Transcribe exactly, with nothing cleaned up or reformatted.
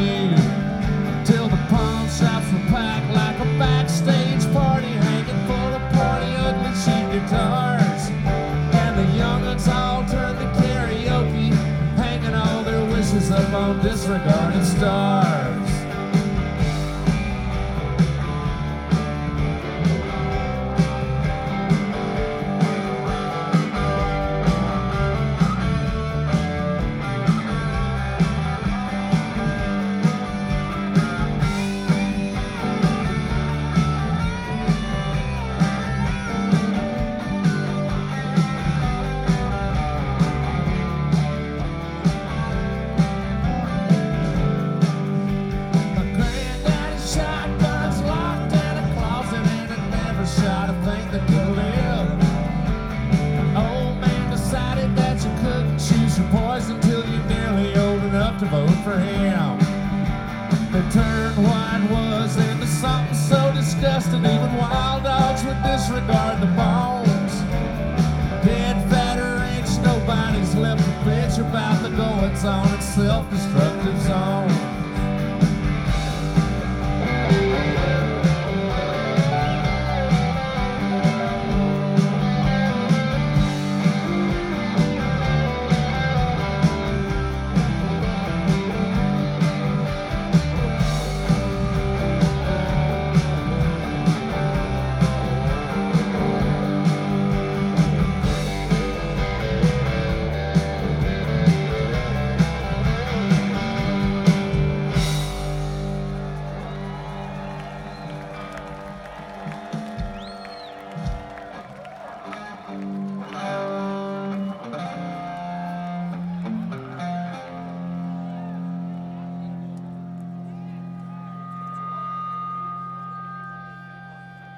you. Till the pawn shops were packed like a backstage party, hanging full of party ugly cheap guitars. And the young'uns all turned to karaoke, hanging all their wishes up on disregarded stars. Shot a thing that could live. Old man decided that you couldn't choose your poison till you're nearly old enough to vote for him. They turned white was their